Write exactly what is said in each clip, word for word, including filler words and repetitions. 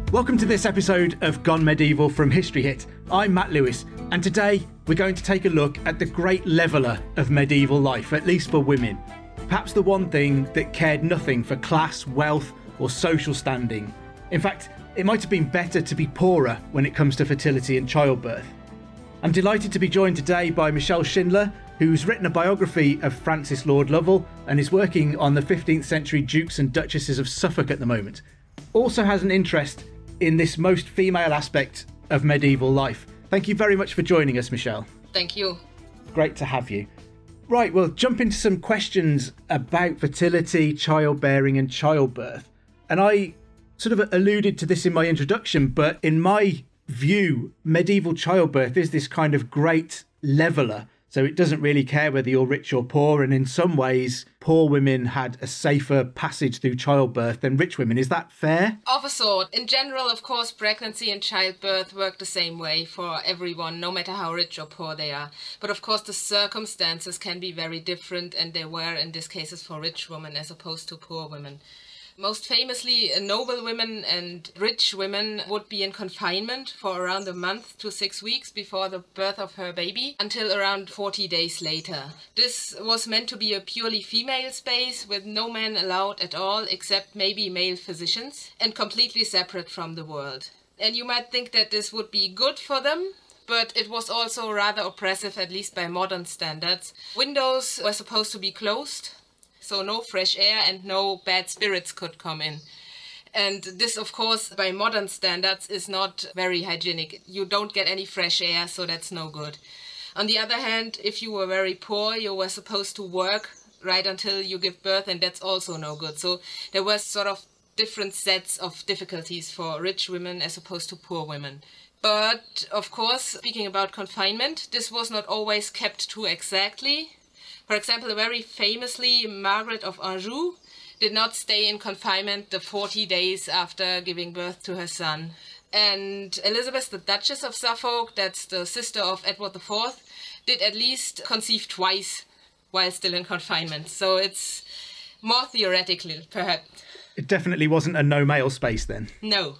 Welcome to this episode of Gone Medieval from History Hit. I'm Matt Lewis, and today we're going to take a look at the great leveller of medieval life, at least for women. Perhaps the one thing that cared nothing for class, wealth, or social standing. In fact, it might have been better to be poorer when it comes to fertility and childbirth. I'm delighted to be joined today by Michelle Schindler, who's written a biography of Francis Lord Lovell and is working on the fifteenth century Dukes and Duchesses of Suffolk at the moment. Also has an interest in this most female aspect of medieval life. Thank you very much for joining us, Michelle. Thank you. Great to have you. Right, we'll jump into some questions about fertility, childbearing and childbirth. And I sort of alluded to this in my introduction, but in my view, medieval childbirth is this kind of great leveller. So it doesn't really care whether you're rich or poor. And in some ways, poor women had a safer passage through childbirth than rich women. Is that fair? Of a sort. In general, of course, pregnancy and childbirth work the same way for everyone, no matter how rich or poor they are. But of course, the circumstances can be very different, and they were in these cases for rich women as opposed to poor women. Most famously, noble women and rich women would be in confinement for around a month to six weeks before the birth of her baby, until around forty days later. This was meant to be a purely female space with no men allowed at all, except maybe male physicians, and completely separate from the world. And you might think that this would be good for them, but it was also rather oppressive, at least by modern standards. Windows were supposed to be closed, so no fresh air and no bad spirits could come in. And this, of course, by modern standards is not very hygienic. You don't get any fresh air, so that's no good. On the other hand, if you were very poor, you were supposed to work right until you give birth, and that's also no good. So there were sort of different sets of difficulties for rich women as opposed to poor women. But, of course, speaking about confinement, this was not always kept to exactly. For example, very famously, Margaret of Anjou did not stay in confinement the forty days after giving birth to her son. And Elizabeth, the Duchess of Suffolk, that's the sister of Edward the Fourth, did at least conceive twice while still in confinement. So it's more theoretical, perhaps. It definitely wasn't a no male space then. No.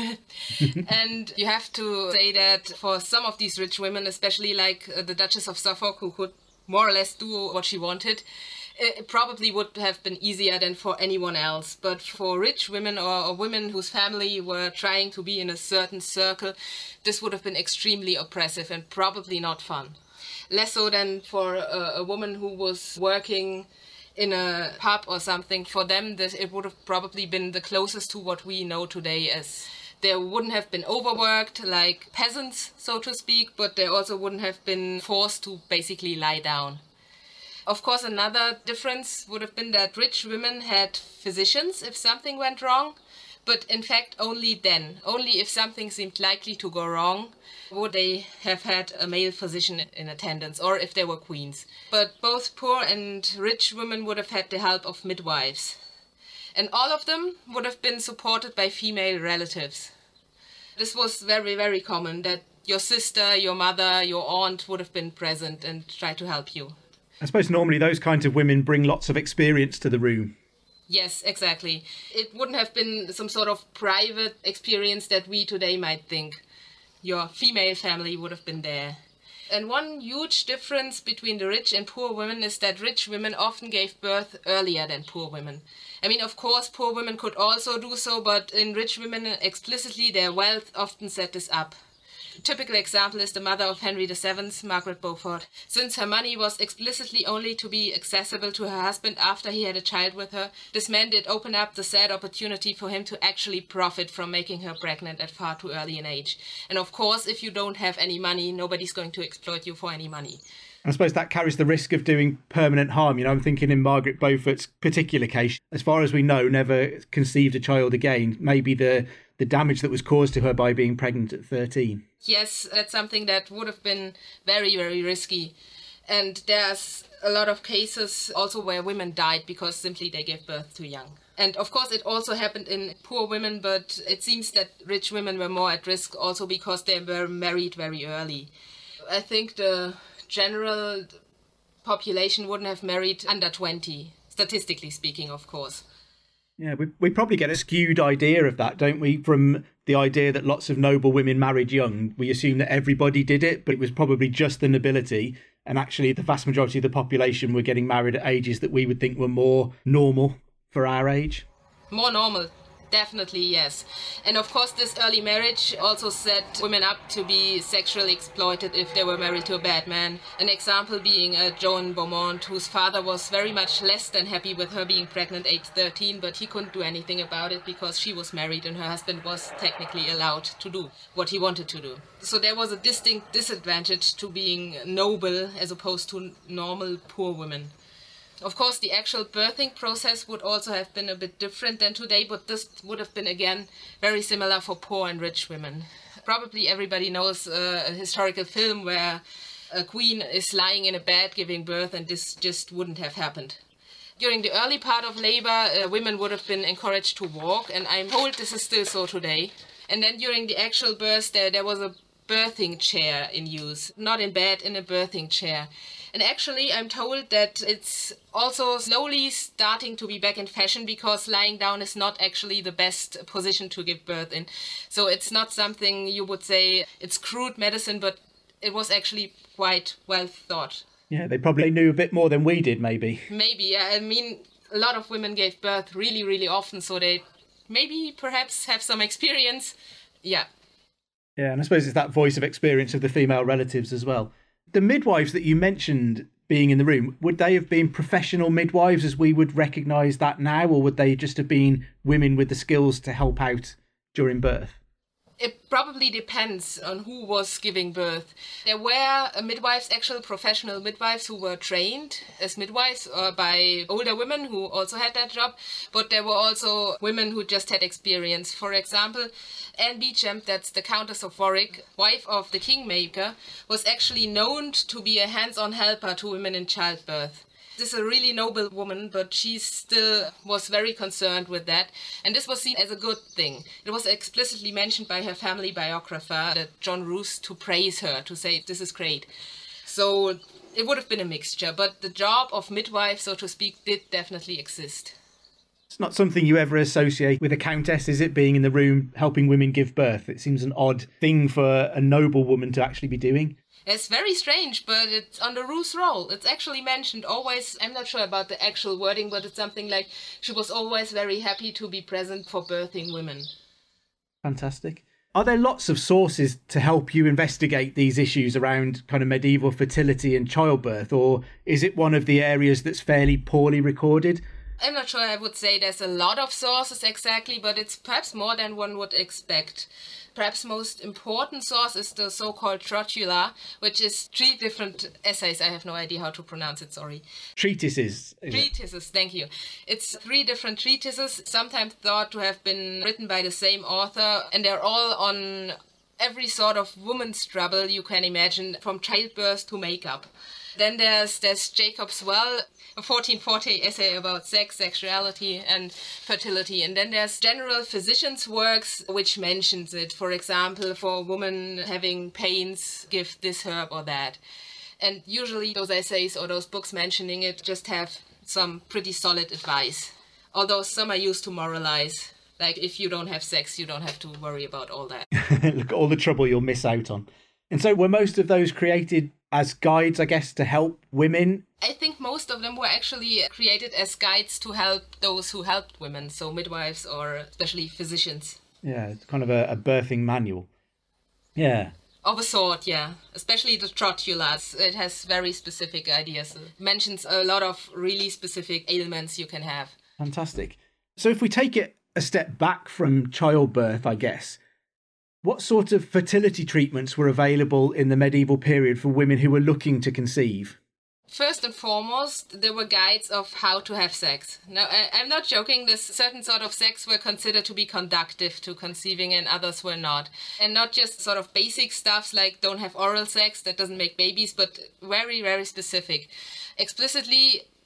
And you have to say that for some of these rich women, especially like the Duchess of Suffolk, who could more or less do what she wanted, it probably would have been easier than for anyone else. But for rich women or, or women whose family were trying to be in a certain circle, this would have been extremely oppressive and probably not fun. Less so than for a, a woman who was working in a pub or something. For them, this, it would have probably been the closest to what we know today as they wouldn't have been overworked like peasants, so to speak, but they also wouldn't have been forced to basically lie down. Of course, another difference would have been that rich women had physicians if something went wrong, but in fact only then, only if something seemed likely to go wrong, would they have had a male physician in attendance, or if they were queens. But both poor and rich women would have had the help of midwives. And all of them would have been supported by female relatives. This was very, very common, that your sister, your mother, your aunt would have been present and tried to help you. I suppose normally those kinds of women bring lots of experience to the room. Yes, exactly. It wouldn't have been some sort of private experience that we today might think. Your female family would have been there. And one huge difference between the rich and poor women is that rich women often gave birth earlier than poor women. I mean, of course, poor women could also do so, but in rich women, explicitly, their wealth often set this up. A typical example is the mother of Henry the Seventh, Margaret Beaufort. Since her money was explicitly only to be accessible to her husband after he had a child with her, this meant it opened up the sad opportunity for him to actually profit from making her pregnant at far too early an age. And of course, if you don't have any money, nobody's going to exploit you for any money. I suppose that carries the risk of doing permanent harm. You know, I'm thinking in Margaret Beaufort's particular case, as far as we know, never conceived a child again. Maybe the, the damage that was caused to her by being pregnant at thirteen. Yes, that's something that would have been very, very risky. And there's a lot of cases also where women died because simply they gave birth too young. And of course, it also happened in poor women, but it seems that rich women were more at risk also because they were married very early. I think the general population wouldn't have married under twenty, statistically speaking, of course. Yeah, we we probably get a skewed idea of that, don't we, from the idea that lots of noble women married young, we assume that everybody did it, but it was probably just the nobility. And actually, the vast majority of the population were getting married at ages that we would think were more normal for our age. More normal. Definitely, yes. And of course, this early marriage also set women up to be sexually exploited if they were married to a bad man. An example being uh, Joan Beaumont, whose father was very much less than happy with her being pregnant at age thirteen, but he couldn't do anything about it because she was married and her husband was technically allowed to do what he wanted to do. So there was a distinct disadvantage to being noble as opposed to normal poor women. Of course, the actual birthing process would also have been a bit different than today, but this would have been, again, very similar for poor and rich women. Probably everybody knows uh, a historical film where a queen is lying in a bed giving birth, and this just wouldn't have happened. During the early part of labor, uh, women would have been encouraged to walk, and I'm told this is still so today. And then during the actual birth, there, there was a birthing chair in use, not in bed, in a birthing chair. And actually, I'm told that it's also slowly starting to be back in fashion because lying down is not actually the best position to give birth in. So it's not something you would say it's crude medicine, but it was actually quite well thought. Yeah, they probably knew a bit more than we did, maybe. Maybe, yeah. I mean, a lot of women gave birth really, really often, so they maybe perhaps have some experience. Yeah. Yeah, and I suppose it's that voice of experience of the female relatives as well. The midwives that you mentioned being in the room, would they have been professional midwives as we would recognise that now, or would they just have been women with the skills to help out during birth? It probably depends on who was giving birth. There were midwives, actual professional midwives, who were trained as midwives or by older women who also had that job, but there were also women who just had experience. For example, Anne Beauchamp, that's the Countess of Warwick, wife of the Kingmaker, was actually known to be a hands-on helper to women in childbirth. This is a really noble woman, but she still was very concerned with that. And this was seen as a good thing. It was explicitly mentioned by her family biographer, that John Roos, to praise her, to say, this is great. So it would have been a mixture, but the job of midwife, so to speak, did definitely exist. It's not something you ever associate with a countess, is it, being in the room helping women give birth? It seems an odd thing for a noble woman to actually be doing. It's very strange, but it's on the Roos roll. It's actually mentioned always. I'm not sure about the actual wording, but it's something like she was always very happy to be present for birthing women. Fantastic. Are there lots of sources to help you investigate these issues around kind of medieval fertility and childbirth, or is it one of the areas that's fairly poorly recorded? I'm not sure I would say there's a lot of sources exactly, but it's perhaps more than one would expect. Perhaps most important source is the so-called Trotula, which is three different essays. I have no idea how to pronounce it, sorry. Treatises. Treatises, thank you. It's three different treatises, sometimes thought to have been written by the same author, and they're all on every sort of woman's trouble you can imagine, from childbirth to makeup. Then there's there's Jacob's Well, a fourteen forty essay about sex, sexuality and fertility. And then there's general physicians' works which mentions it. For example, for a woman having pains, give this herb or that. And usually those essays or those books mentioning it just have some pretty solid advice. Although some are used to moralize. Like, if you don't have sex, you don't have to worry about all that. Look at all the trouble you'll miss out on. And so were most of those created as guides, I guess, to help women? I think most of them were actually created as guides to help those who helped women, so midwives or especially physicians. Yeah, it's kind of a, a birthing manual. Yeah. Of a sort, yeah. Especially the Trotulas. It has very specific ideas. It mentions a lot of really specific ailments you can have. Fantastic. So if we take it a step back from childbirth, I guess, what sort of fertility treatments were available in the medieval period for women who were looking to conceive? First and foremost, there were guides of how to have sex. Now, I, I'm not joking, this certain sort of sex were considered to be conductive to conceiving and others were not. And not just sort of basic stuffs like don't have oral sex, that doesn't make babies, but very, very specific. Explicitly,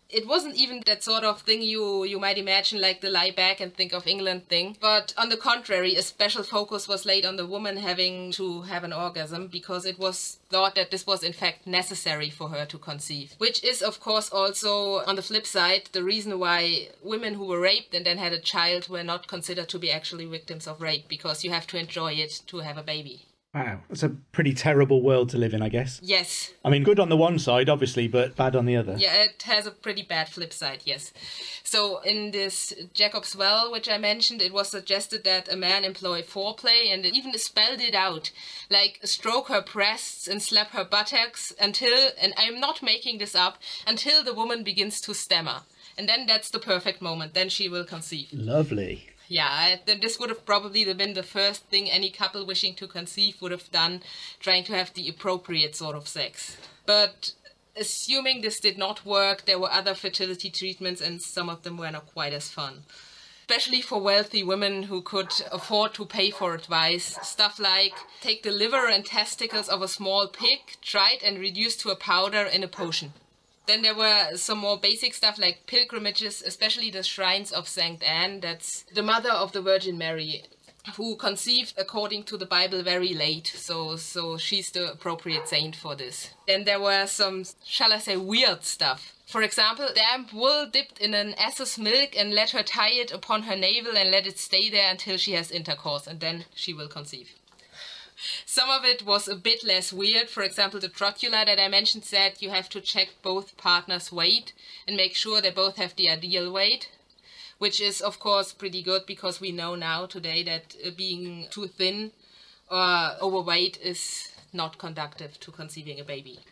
It wasn't even that sort of thing you, you might imagine, like the lie back and think of England thing. But on the contrary, a special focus was laid on the woman having to have an orgasm because it was thought that this was in fact necessary for her to conceive. Which is, of course, also, on the flip side, the reason why women who were raped and then had a child were not considered to be actually victims of rape, because you have to enjoy it to have a baby. Wow, that's a pretty terrible world to live in, I guess. Yes. I mean, good on the one side, obviously, but bad on the other. Yeah, it has a pretty bad flip side, yes. So in this Jacob's Well, which I mentioned, it was suggested that a man employ foreplay, and it even spelled it out, like stroke her breasts and slap her buttocks until, and I'm not making this up, until the woman begins to stammer. And then that's the perfect moment. Then she will conceive. Lovely. Yeah, then this would have probably been the first thing any couple wishing to conceive would have done, trying to have the appropriate sort of sex. But assuming this did not work, there were other fertility treatments, and some of them were not quite as fun. Especially for wealthy women who could afford to pay for advice. Stuff like, take the liver and testicles of a small pig, try it and reduce to a powder in a potion. Then there were some more basic stuff like pilgrimages, especially the shrines of Saint Anne, that's the mother of the Virgin Mary, who conceived according to the Bible very late, so so she's the appropriate saint for this. Then there were some, shall I say, weird stuff. For example, damp wool dipped in an ass's milk and let her tie it upon her navel and let it stay there until she has intercourse, and then she will conceive. Some of it was a bit less weird. For example, the trocula that I mentioned said you have to check both partners' weight and make sure they both have the ideal weight, which is, of course, pretty good because we know now today that being too thin or overweight is not conducive to conceiving a baby.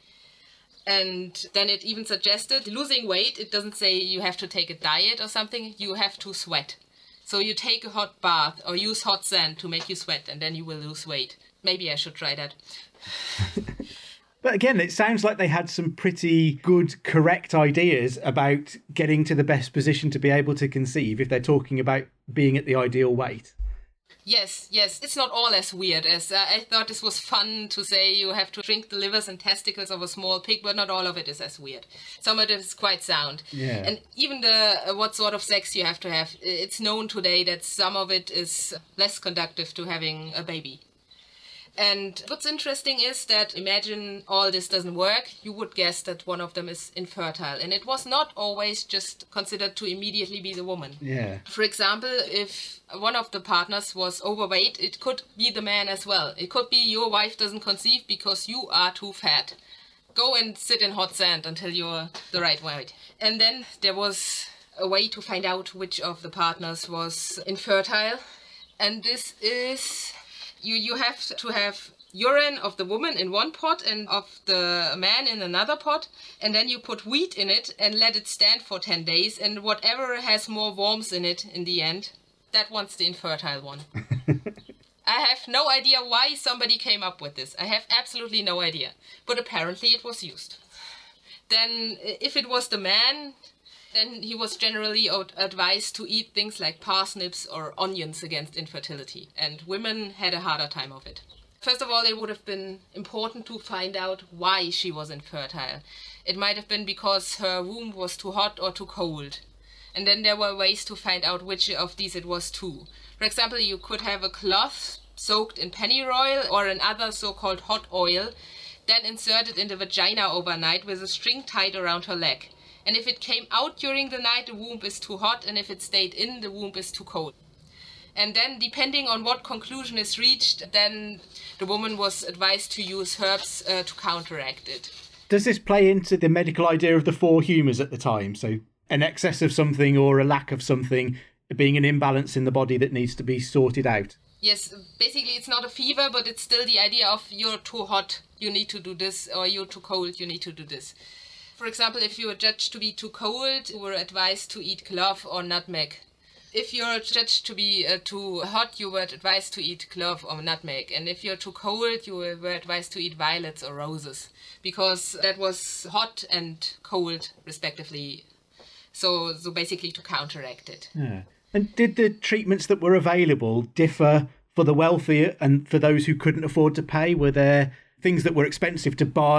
And then it even suggested losing weight. It doesn't say you have to take a diet or something. You have to sweat. So you take a hot bath or use hot sand to make you sweat, and then you will lose weight. Maybe I should try that. But again, it sounds like they had some pretty good, correct ideas about getting to the best position to be able to conceive if they're talking about being at the ideal weight. Yes, yes. It's not all as weird as uh, I thought this was fun to say you have to drink the livers and testicles of a small pig, but not all of it is as weird. Some of it is quite sound. Yeah. And even the uh, what sort of sex you have to have, it's known today that some of it is less conducive to having a baby. And what's interesting is that imagine all this doesn't work, you would guess that one of them is infertile. And it was not always just considered to immediately be the woman. Yeah. For example, if one of the partners was overweight, it could be the man as well. It could be your wife doesn't conceive because you are too fat. Go and sit in hot sand until you're the right weight. And then there was a way to find out which of the partners was infertile. And this is... You you have to have urine of the woman in one pot and of the man in another pot, and then you put wheat in it and let it stand for ten days, and whatever has more worms in it in the end, that one's the infertile one. I have no idea why somebody came up with this. I have absolutely no idea. But apparently it was used. Then if it was the man, then he was generally advised to eat things like parsnips or onions against infertility, and women had a harder time of it. First of all, it would have been important to find out why she was infertile. It might have been because her womb was too hot or too cold. And then there were ways to find out which of these it was too. For example, you could have a cloth soaked in pennyroyal or another so-called hot oil, then inserted in the vagina overnight with a string tied around her leg. And if it came out during the night, the womb is too hot, and if it stayed in, the womb is too cold. And then, depending on what conclusion is reached, then the woman was advised to use herbs uh, to counteract it. Does this play into the medical idea of the four humours at the time? So an excess of something or a lack of something being an imbalance in the body that needs to be sorted out? Yes, basically it's not a fever, but it's still the idea of you're too hot, you need to do this, or you're too cold, you need to do this. For example, if you were judged to be too cold, you were advised to eat clove or nutmeg. If you're judged to be uh, too hot, you were advised to eat clove or nutmeg. And if you're too cold, you were advised to eat violets or roses, because that was hot and cold, respectively. So, so basically to counteract it. Yeah. And did the treatments that were available differ for the wealthy and for those who couldn't afford to pay? Were there things that were expensive to buy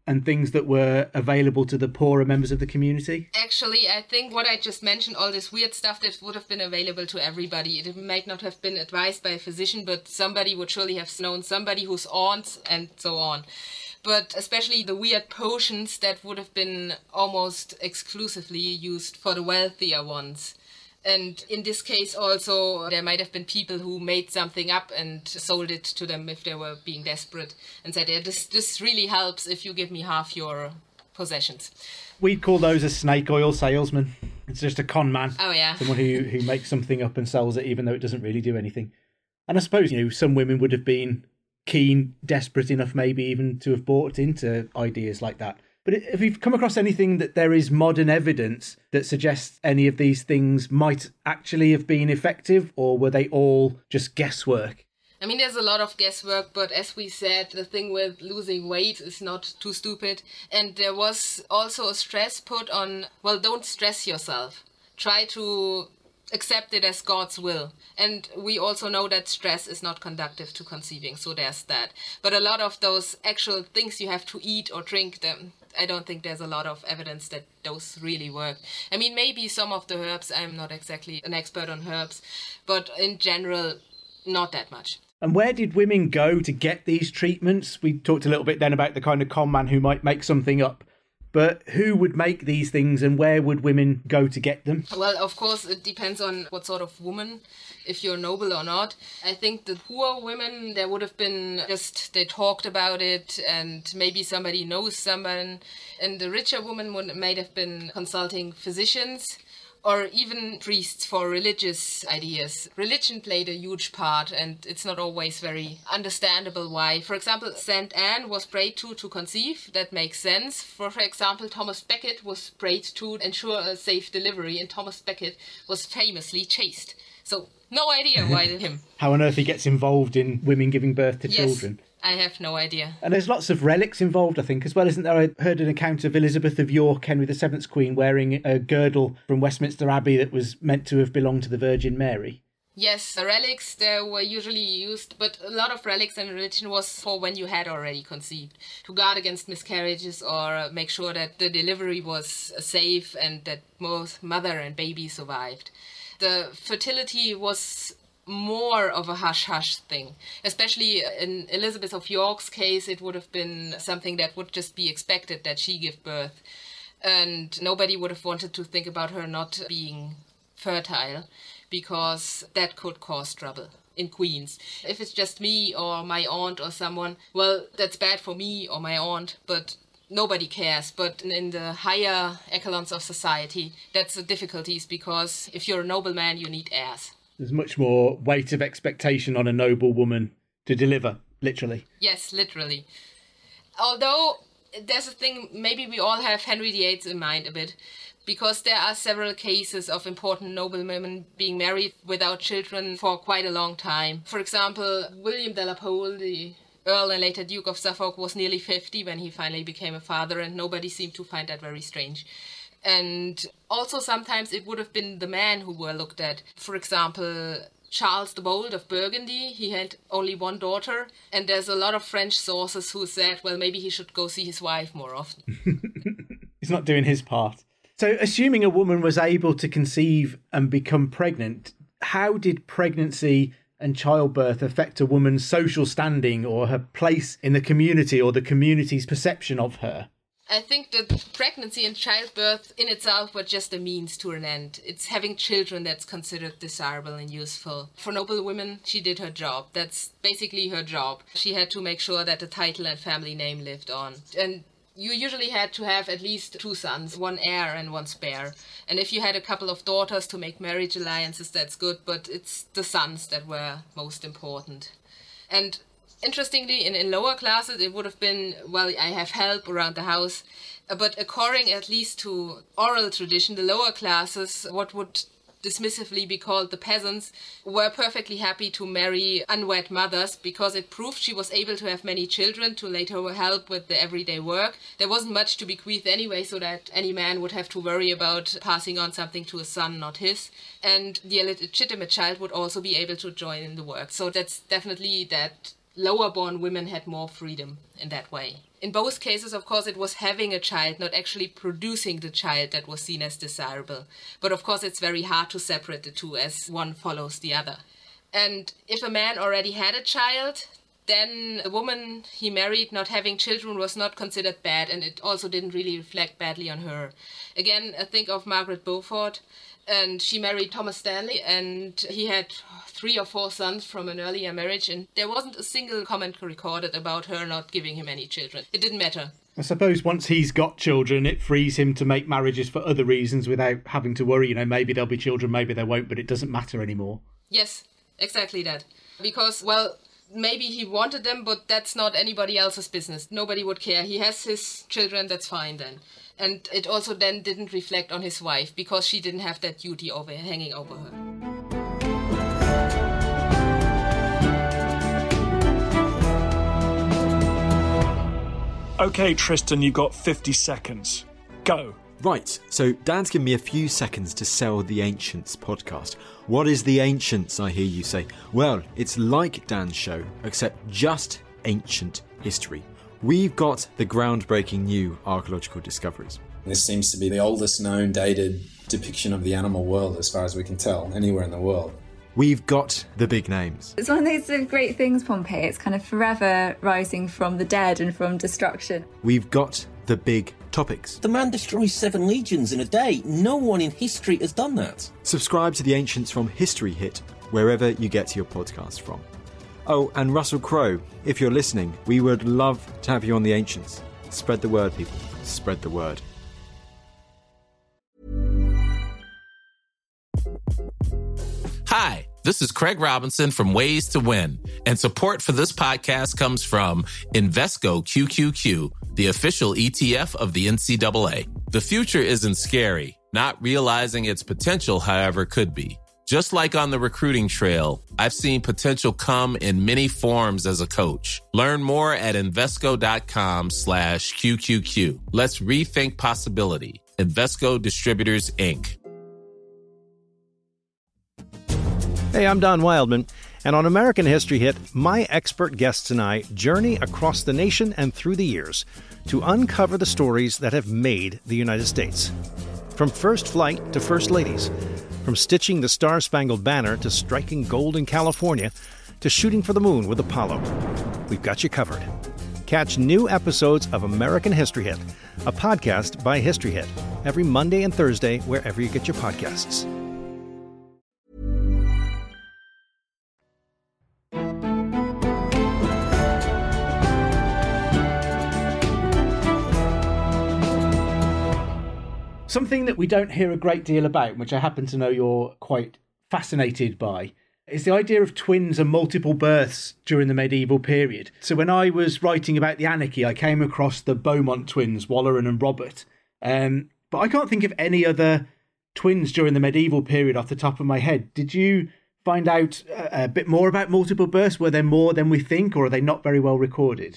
and things that were available to the poorer members of the community? Actually, I think what I just mentioned, all this weird stuff that would have been available to everybody, it might not have been advised by a physician, but somebody would surely have known somebody who's aunt and so on. But especially the weird potions that would have been almost exclusively used for the wealthier ones. And in this case also, there might have been people who made something up and sold it to them if they were being desperate and said, yeah, this, this really helps if you give me half your possessions. We'd call those a snake oil salesman. It's just a con man. Oh, yeah. Someone who, who makes something up and sells it even though it doesn't really do anything. And I suppose, you know, some women would have been keen, desperate enough maybe even to have bought into ideas like that. But if you've come across anything that there is modern evidence that suggests any of these things might actually have been effective, or were they all just guesswork? I mean, there's a lot of guesswork, but as we said, the thing with losing weight is not too stupid. And there was also a stress put on, well, don't stress yourself. Try to accept it as God's will. And we also know that stress is not conducive to conceiving, so there's that. But a lot of those actual things you have to eat or drink, them, I don't think there's a lot of evidence that those really work. I mean, maybe some of the herbs, I'm not exactly an expert on herbs, but in general, not that much. And where did women go to get these treatments? We talked a little bit then about the kind of con man who might make something up. But who would make these things and where would women go to get them? Well, of course, it depends on what sort of woman, if you're noble or not. I think the poor women, there would have been just, they talked about it and maybe somebody knows someone. And the richer woman would, might have been consulting physicians or even priests for religious ideas. Religion played a huge part, and it's not always very understandable why. For example, Saint Anne was prayed to to conceive. That makes sense. For, for example, Thomas Becket was prayed to ensure a safe delivery, and Thomas Becket was famously chaste. So, no idea why him. How on earth he gets involved in women giving birth to yes. children. I have no idea. And there's lots of relics involved, I think, as well, isn't there? I heard an account of Elizabeth of York, Henry the Seventh's queen, wearing a girdle from Westminster Abbey that was meant to have belonged to the Virgin Mary. Yes, the relics, they were usually used, but a lot of relics in religion was for when you had already conceived, to guard against miscarriages or make sure that the delivery was safe and that both mother and baby survived. The fertility was more of a hush-hush thing. Especially in Elizabeth of York's case, it would have been something that would just be expected that she give birth. And nobody would have wanted to think about her not being fertile, because that could cause trouble in Queens. If it's just me or my aunt or someone, well, that's bad for me or my aunt, but nobody cares. But in the higher echelons of society, that's the difficulties, because if you're a nobleman, you need heirs. There's much more weight of expectation on a noble woman to deliver, literally. Yes, literally. Although, there's a thing, maybe we all have Henry the Eighth in mind a bit, because there are several cases of important noblewomen being married without children for quite a long time. For example, William de la Pole, the Earl and later Duke of Suffolk, was nearly fifty when he finally became a father, and nobody seemed to find that very strange. And also sometimes it would have been the men who were looked at. For example, Charles the Bold of Burgundy, he had only one daughter, and there's a lot of French sources who said, well, maybe he should go see his wife more often. He's not doing his part. So assuming a woman was able to conceive and become pregnant, how did pregnancy and childbirth affect a woman's social standing or her place in the community or the community's perception of her? I think that pregnancy and childbirth in itself were just a means to an end. It's having children that's considered desirable and useful. For noble women, she did her job. That's basically her job. She had to make sure that the title and family name lived on. And you usually had to have at least two sons, one heir and one spare. And if you had a couple of daughters to make marriage alliances, that's good, but it's the sons that were most important. And interestingly, in, in lower classes, it would have been, well, I have help around the house. But according at least to oral tradition, the lower classes, what would dismissively be called the peasants, were perfectly happy to marry unwed mothers because it proved she was able to have many children to later help with the everyday work. There wasn't much to bequeath anyway, so that any man would have to worry about passing on something to a son, not his. And the illegitimate child would also be able to join in the work. So that's definitely that lower-born women had more freedom in that way. In both cases, of course, it was having a child, not actually producing the child, that was seen as desirable. But of course, it's very hard to separate the two as one follows the other. And if a man already had a child, then the woman he married not having children was not considered bad, and it also didn't really reflect badly on her. Again, I think of Margaret Beaufort, and she married Thomas Stanley, and he had three or four sons from an earlier marriage, and there wasn't a single comment recorded about her not giving him any children. It didn't matter. I suppose once he's got children, it frees him to make marriages for other reasons without having to worry, you know, maybe there'll be children, maybe there won't, but it doesn't matter anymore. Yes, exactly that. Because, well, maybe he wanted them, but that's not anybody else's business. Nobody would care. He has his children, that's fine then. And it also then didn't reflect on his wife, because she didn't have that duty over hanging over her. Okay, Tristan, you've got fifty seconds. Go. Right, so Dan's given me a few seconds to sell the Ancients podcast. What is the Ancients, I hear you say? Well, it's like Dan's show, except just ancient history. We've got the groundbreaking new archaeological discoveries. This seems to be the oldest known dated depiction of the animal world, as far as we can tell, anywhere in the world. We've got the big names. It's one of those sort of great things, Pompeii. It's kind of forever rising from the dead and from destruction. We've got the big topics. The man destroys seven legions in a day. No one in history has done that. Subscribe to the Ancients from History Hit, wherever you get your podcast from. Oh, and Russell Crowe, if you're listening, we would love to have you on the Ancients. Spread the word, people. Spread the word. Hi, this is Craig Robinson from Ways to Win, and support for this podcast comes from Invesco Q Q Q, the official E T F of the N C double A. The future isn't scary. Not realizing its potential, however, could be. Just like on the recruiting trail, I've seen potential come in many forms as a coach. Learn more at Invesco.com slash QQQ. Let's rethink possibility. Invesco Distributors, Incorporated. Hey, I'm Don Wildman, and on American History Hit, my expert guests and I journey across the nation and through the years to uncover the stories that have made the United States. From first flight to first ladies, from stitching the Star-Spangled Banner to striking gold in California to shooting for the moon with Apollo, we've got you covered. Catch new episodes of American History Hit, a podcast by History Hit, every Monday and Thursday wherever you get your podcasts. Something that we don't hear a great deal about, which I happen to know you're quite fascinated by, is the idea of twins and multiple births during the medieval period. So when I was writing about the anarchy, I came across the Beaumont twins, Walleran and Robert. Um, but I can't think of any other twins during the medieval period off the top of my head. Did you find out a, a bit more about multiple births? Were there more than we think, or are they not very well recorded?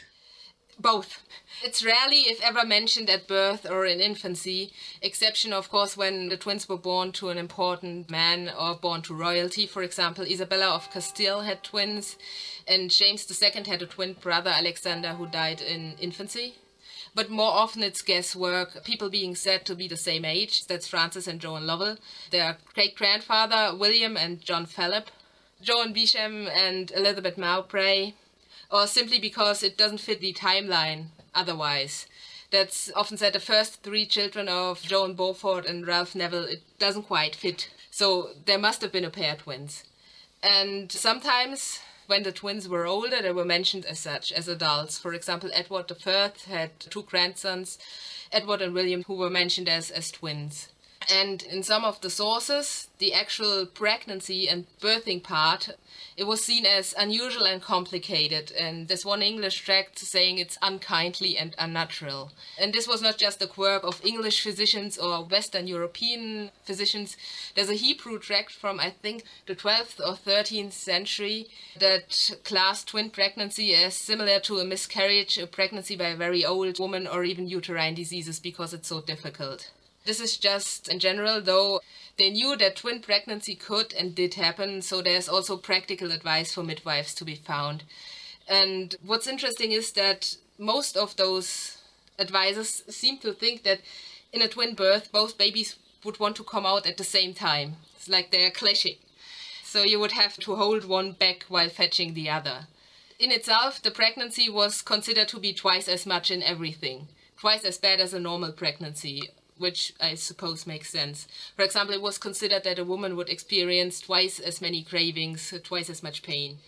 Both. It's rarely, if ever, mentioned at birth or in infancy, exception, of course, when the twins were born to an important man or born to royalty. For example, Isabella of Castile had twins, and James the Second had a twin brother, Alexander, who died in infancy. But more often it's guesswork, people being said to be the same age. That's Francis and Joan Lovell. Their great-grandfather, William and John Philip, Joan Beecham and Elizabeth Mowbray, or simply because it doesn't fit the timeline otherwise. That's often said the first three children of Joan Beaufort and Ralph Neville, it doesn't quite fit. So there must have been a pair of twins. And sometimes when the twins were older, they were mentioned as such, as adults. For example, Edward the Third had two grandsons, Edward and William, who were mentioned as, as twins. And in some of the sources, the actual pregnancy and birthing part, it was seen as unusual and complicated. And there's one English tract saying it's unkindly and unnatural. And this was not just a quirk of English physicians or Western European physicians. There's a Hebrew tract from, I think, the twelfth or thirteenth century that classed twin pregnancy as similar to a miscarriage, a pregnancy by a very old woman, or even uterine diseases because it's so difficult. This is just in general, though they knew that twin pregnancy could and did happen, so there's also practical advice for midwives to be found. And what's interesting is that most of those advisors seem to think that in a twin birth, both babies would want to come out at the same time. It's like they're clashing. So you would have to hold one back while fetching the other. In itself, the pregnancy was considered to be twice as much in everything, twice as bad as a normal pregnancy, which I suppose makes sense. For example, it was considered that a woman would experience twice as many cravings, twice as much pain.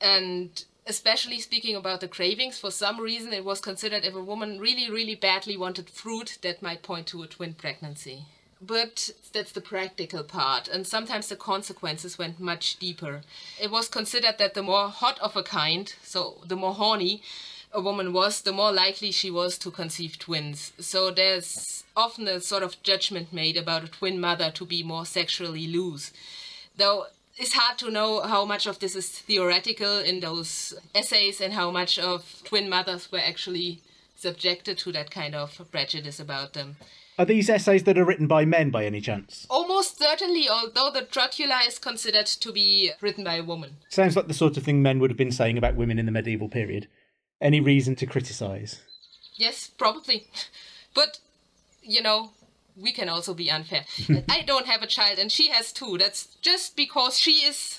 And especially speaking about the cravings, for some reason it was considered if a woman really, really badly wanted fruit, that might point to a twin pregnancy. But that's the practical part, and sometimes the consequences went much deeper. It was considered that the more hot of a kind, so the more horny a woman was, the more likely she was to conceive twins. So there's often a sort of judgment made about a twin mother to be more sexually loose. Though it's hard to know how much of this is theoretical in those essays and how much of twin mothers were actually subjected to that kind of prejudice about them. Are these essays that are written by men by any chance? Almost certainly, although the Trotula is considered to be written by a woman. Sounds like the sort of thing men would have been saying about women in the medieval period. Any reason to criticise? Yes, probably. But, you know, we can also be unfair. I don't have a child and she has two. That's just because she is...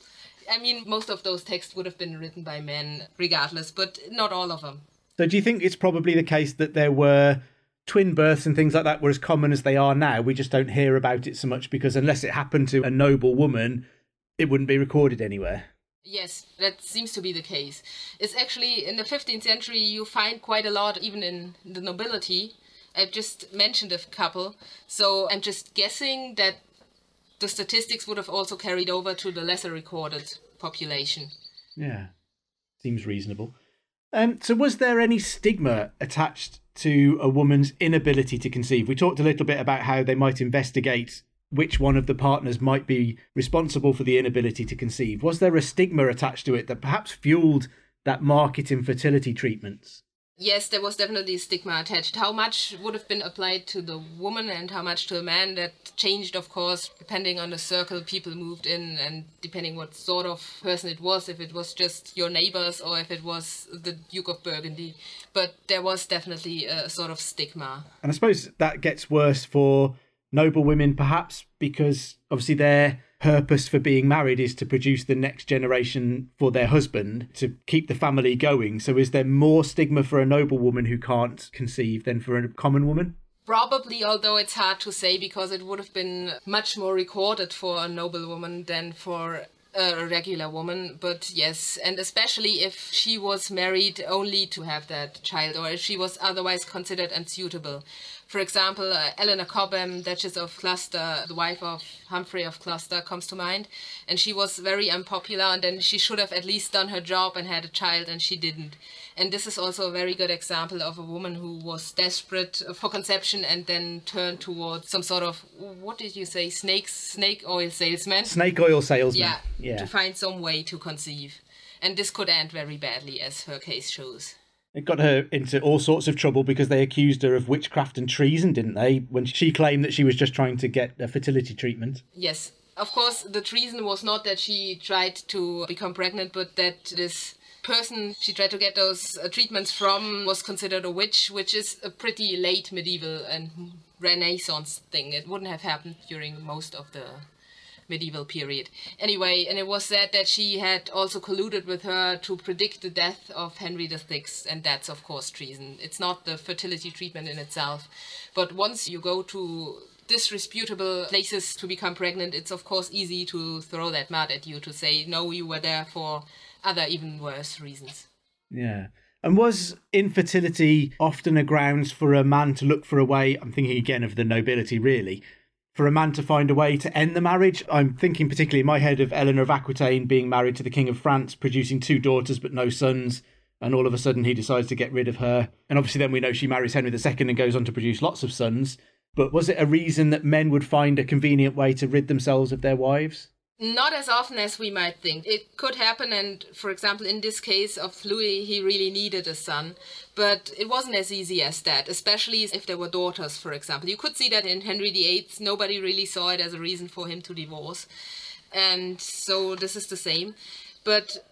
I mean, most of those texts would have been written by men regardless, but not all of them. So do you think it's probably the case that there were twin births and things like that were as common as they are now? We just don't hear about it so much because unless it happened to a noble woman, it wouldn't be recorded anywhere. Yes, that seems to be the case. It's actually, in the fifteenth century, you find quite a lot, even in the nobility. I've just mentioned a couple, so I'm just guessing that the statistics would have also carried over to the lesser recorded population. Yeah, seems reasonable. Um, so was there any stigma attached to a woman's inability to conceive? We talked a little bit about how they might investigate which one of the partners might be responsible for the inability to conceive. Was there a stigma attached to it that perhaps fueled that market in fertility treatments? Yes, there was definitely a stigma attached. How much would have been applied to the woman and how much to a man, that changed, of course, depending on the circle people moved in and depending what sort of person it was, if it was just your neighbors or if it was the Duke of Burgundy. But there was definitely a sort of stigma. And I suppose that gets worse for noble women, perhaps, because obviously their purpose for being married is to produce the next generation for their husband, to keep the family going. So is there more stigma for a noble woman who can't conceive than for a common woman? Probably, although it's hard to say because it would have been much more recorded for a noble woman than for a regular woman. But yes, and especially if she was married only to have that child or if she was otherwise considered unsuitable. For example, uh, Eleanor Cobham, Duchess of Gloucester, the wife of Humphrey of Gloucester, comes to mind. And she was very unpopular, and then she should have at least done her job and had a child, and she didn't. And this is also a very good example of a woman who was desperate for conception and then turned towards some sort of, what did you say, snake, snake oil salesman? Snake oil salesman. Yeah, yeah, to find some way to conceive. And this could end very badly, as her case shows. It got her into all sorts of trouble because they accused her of witchcraft and treason, didn't they? When she claimed that she was just trying to get a fertility treatment. Yes. Of course, the treason was not that she tried to become pregnant, but that this person she tried to get those uh, treatments from was considered a witch, which is a pretty late medieval and Renaissance thing. It wouldn't have happened during most of the medieval period. Anyway, and it was said that she had also colluded with her to predict the death of Henry the Sixth, and that's of course treason. It's not the fertility treatment in itself, but once you go to disreputable places to become pregnant, it's of course easy to throw that mud at you, to say, no, you were there for other even worse reasons. Yeah. And was infertility often a grounds for a man to look for a way, I'm thinking again of the nobility really, for a man to find a way to end the marriage? I'm thinking particularly in my head of Eleanor of Aquitaine being married to the King of France, producing two daughters but no sons, and all of a sudden he decides to get rid of her. And obviously then we know she marries Henry the Second and goes on to produce lots of sons. But was it a reason that men would find a convenient way to rid themselves of their wives? Not as often as we might think. It could happen, and for example, in this case of Louis, he really needed a son, but it wasn't as easy as that, especially if there were daughters, for example. You could see that in Henry the Eighth, nobody really saw it as a reason for him to divorce, and so this is the same. But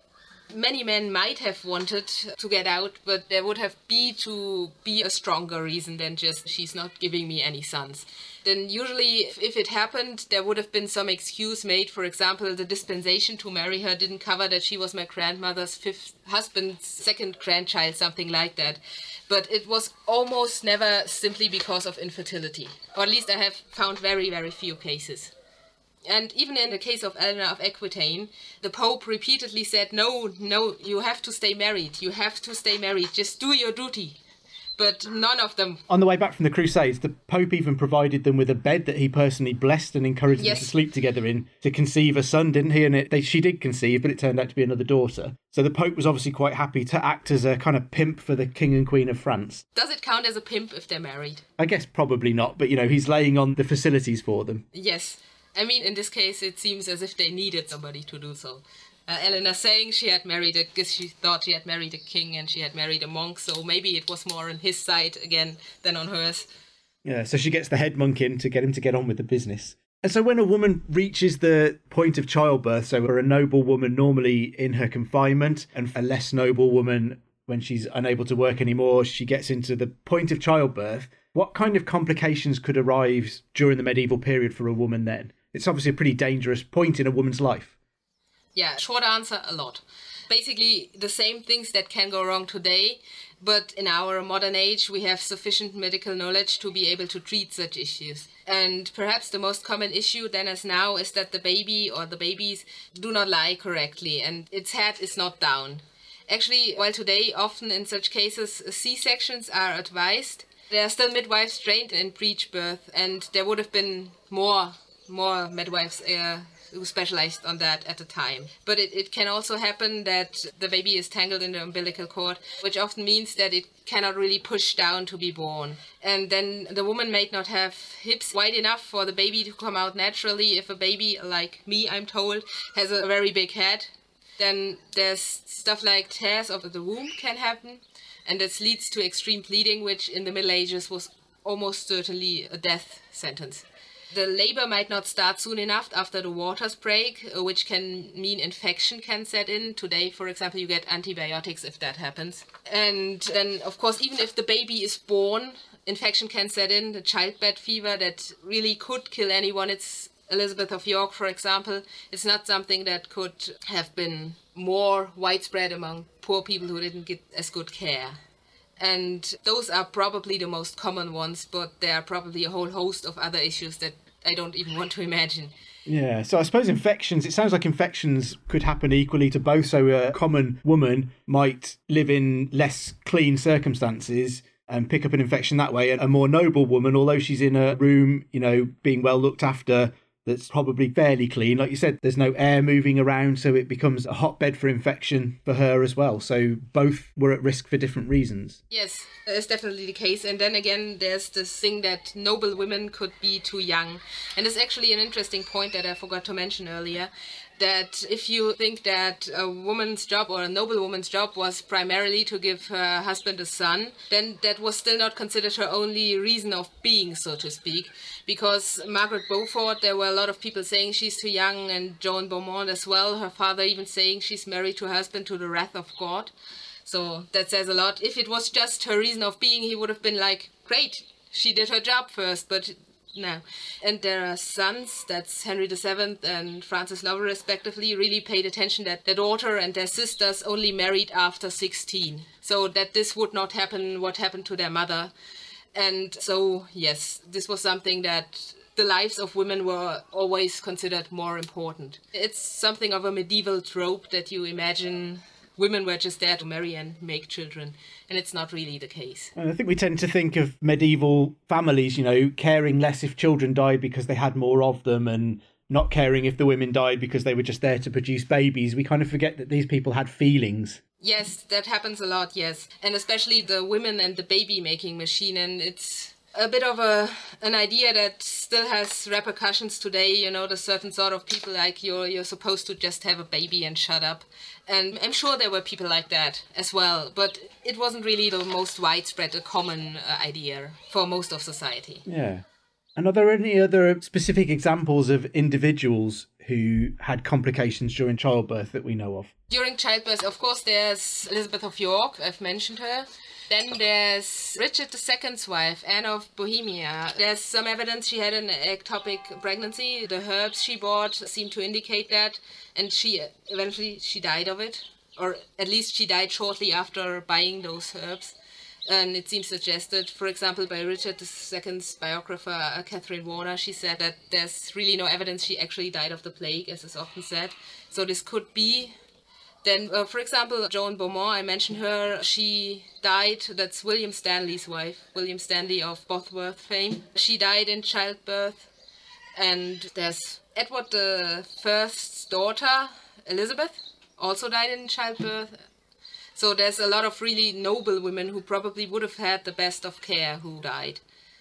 Many men might have wanted to get out, but there would have been to be a stronger reason than just she's not giving me any sons. Then usually, if it happened, there would have been some excuse made. For example, the dispensation to marry her didn't cover that she was my grandmother's fifth husband's second grandchild, something like that. But it was almost never simply because of infertility. Or at least I have found very, very few cases. And even in the case of Eleanor of Aquitaine, the Pope repeatedly said, no, no, you have to stay married. You have to stay married. Just do your duty. But none of them. On the way back from the Crusades, the Pope even provided them with a bed that he personally blessed and encouraged yes. them to sleep together in to conceive a son, didn't he? And it, they, she did conceive, but it turned out to be another daughter. So the Pope was obviously quite happy to act as a kind of pimp for the King and Queen of France. Does it count as a pimp if they're married? I guess probably not, but, you know, he's laying on the facilities for them. Yes. I mean, in this case, it seems as if they needed somebody to do so. Uh, Eleanor saying she had married a, she thought she had married a king and she had married a monk, so maybe it was more on his side again than on hers. Yeah, so she gets the head monk in to get him to get on with the business. And so when a woman reaches the point of childbirth, so for a noble woman normally in her confinement, and a less noble woman when she's unable to work anymore, she gets into the point of childbirth, what kind of complications could arise during the medieval period for a woman then? It's obviously a pretty dangerous point in a woman's life. Yeah, short answer, a lot. Basically, the same things that can go wrong today, but in our modern age, we have sufficient medical knowledge to be able to treat such issues. And perhaps the most common issue then as now is that the baby or the babies do not lie correctly and its head is not down. Actually, while today often in such cases C-sections are advised, there are still midwives trained in breech birth, and there would have been more more midwives uh, who specialized on that at the time. But it, it can also happen that the baby is tangled in the umbilical cord, which often means that it cannot really push down to be born. And then the woman may not have hips wide enough for the baby to come out naturally. If a baby, like me, I'm told, has a very big head, then there's stuff like tears of the womb can happen, and this leads to extreme bleeding, which in the Middle Ages was almost certainly a death sentence. The labor might not start soon enough after the waters break, which can mean infection can set in. Today, for example, you get antibiotics if that happens. And then, of course, even if the baby is born, infection can set in. The childbed fever that really could kill anyone. It's Elizabeth of York, for example. It's not something that could have been more widespread among poor people who didn't get as good care. And those are probably the most common ones, but there are probably a whole host of other issues that I don't even want to imagine. Yeah, so I suppose infections, it sounds like infections could happen equally to both. So a common woman might live in less clean circumstances and pick up an infection that way. A more noble woman, although she's in a room, you know, being well looked after, that's probably fairly clean. Like you said, there's no air moving around, so it becomes a hotbed for infection for her as well. So both were at risk for different reasons. Yes, that's definitely the case. And then again, there's this thing that noble women could be too young. And it's actually an interesting point that I forgot to mention earlier, that if you think that a woman's job or a noble woman's job was primarily to give her husband a son, then that was still not considered her only reason of being, so to speak. Because Margaret Beaufort, there were a lot of people saying she's too young, and Joan Beaumont as well, her father even saying she's married to her husband to the wrath of God. So that says a lot. If it was just her reason of being, he would have been like, great, she did her job first, but no. And their sons, that's Henry the Seventh and Francis Lovell respectively, really paid attention that their daughter and their sisters only married after sixteen. So that this would not happen what happened to their mother. And so, yes, this was something that the lives of women were always considered more important. It's something of a medieval trope that you imagine women were just there to marry and make children, and it's not really the case. And I think we tend to think of medieval families, you know, caring less if children died because they had more of them, and not caring if the women died because they were just there to produce babies. We kind of forget that these people had feelings. Yes, that happens a lot, yes. And especially the women and the baby-making machine, and it's a bit of a an idea that still has repercussions today. You know, the certain sort of people like you're you're supposed to just have a baby and shut up. And I'm sure there were people like that as well, but it wasn't really the most widespread, a common uh, idea for most of society. Yeah. And are there any other specific examples of individuals who had complications during childbirth that we know of? During childbirth, of course, there's Elizabeth of York. I've mentioned her. Then there's Richard the Second's wife, Anne of Bohemia. There's some evidence she had an ectopic pregnancy. The herbs she bought seem to indicate that, and she eventually she died of it, or at least she died shortly after buying those herbs. And it seems suggested, for example, by Richard the Second's biographer, uh, Catherine Warner, she said that there's really no evidence she actually died of the plague, as is often said. So this could be. Then, uh, for example, Joan Beaumont, I mentioned her, she died, that's William Stanley's wife, William Stanley of Bothworth fame. She died in childbirth. And there's Edward the First's daughter, Elizabeth, also died in childbirth. So there's a lot of really noble women who probably would have had the best of care who died.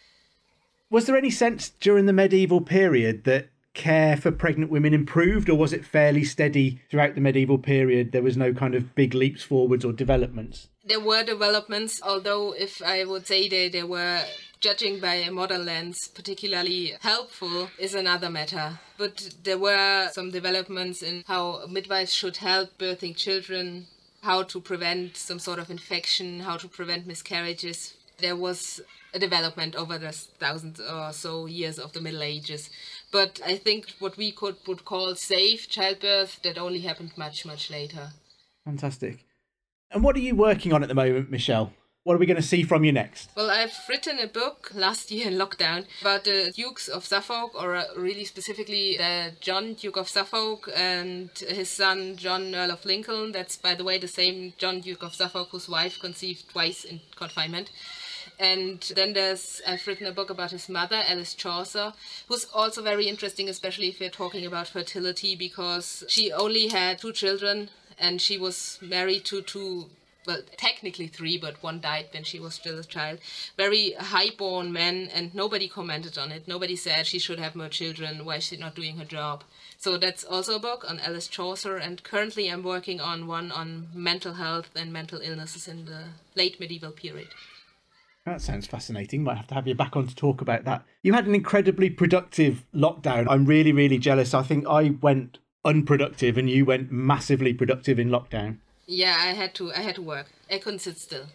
Was there any sense during the medieval period that care for pregnant women improved, or was it fairly steady throughout the medieval period? There was no kind of big leaps forwards or developments? There were developments, although if I would say they, they were, judging by a modern lens, particularly helpful is another matter. But there were some developments in how midwives should help birthing children, how to prevent some sort of infection, how to prevent miscarriages. There was a development over the thousands or so years of the Middle Ages. But I think what we could would call safe childbirth, that only happened much, much later. Fantastic. And what are you working on at the moment, Michelle? What are we going to see from you next? Well, I've written a book last year in lockdown about the Dukes of Suffolk, or uh, really specifically uh, John, Duke of Suffolk, and his son, John, Earl of Lincoln. That's, by the way, the same John, Duke of Suffolk, whose wife conceived twice in confinement. And then there's, I've written a book about his mother, Alice Chaucer, who's also very interesting, especially if we're talking about fertility, because she only had two children, and she was married to two, well, technically three, but one died when she was still a child. Very high-born men, and nobody commented on it. Nobody said she should have more children, why is she not doing her job? So that's also a book on Alice Chaucer, and currently I'm working on one on mental health and mental illnesses in the late medieval period. That sounds fascinating. Might have to have you back on to talk about that. You had an incredibly productive lockdown. I'm really, really jealous. I think I went unproductive and you went massively productive in lockdown. Yeah, I had to I had to work. I couldn't sit still.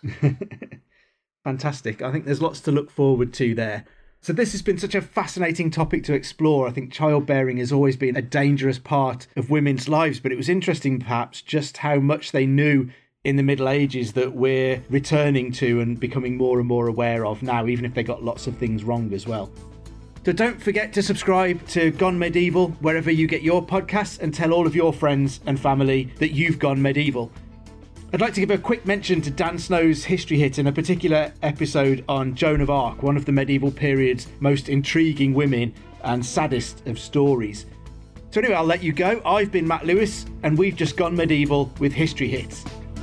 Fantastic. I think there's lots to look forward to there. So this has been such a fascinating topic to explore. I think childbearing has always been a dangerous part of women's lives, but it was interesting perhaps just how much they knew in the Middle Ages that we're returning to and becoming more and more aware of now, even if they got lots of things wrong as well. So don't forget to subscribe to Gone Medieval wherever you get your podcasts, and tell all of your friends and family that you've gone medieval. I'd like to give a quick mention to Dan Snow's History Hit and a particular episode on Joan of Arc, one of the medieval period's most intriguing women and saddest of stories. So anyway, I'll let you go. I've been Matt Lewis, and we've just gone medieval with History Hits.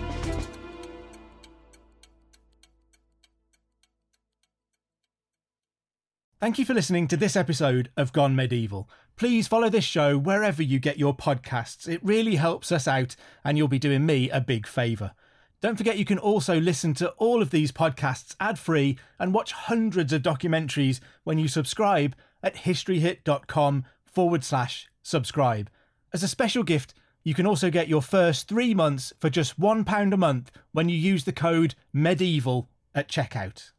Thank you for listening to this episode of Gone Medieval. Please follow this show wherever you get your podcasts. It really helps us out, and you'll be doing me a big favour. Don't forget you can also listen to all of these podcasts ad-free and watch hundreds of documentaries when you subscribe at historyhit.com forward slash subscribe. As a special gift, you can also get your first three months for just one pound a month when you use the code MEDIEVAL at checkout.